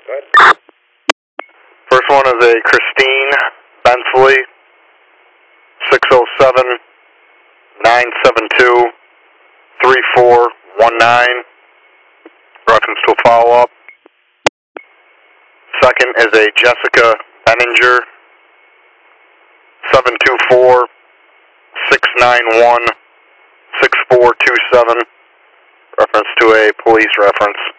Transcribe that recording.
First one is a Christine Bensley, 607-972-3419, reference to a follow-up. Second is a Jessica Benninger, 724-691-6427, reference to a police reference.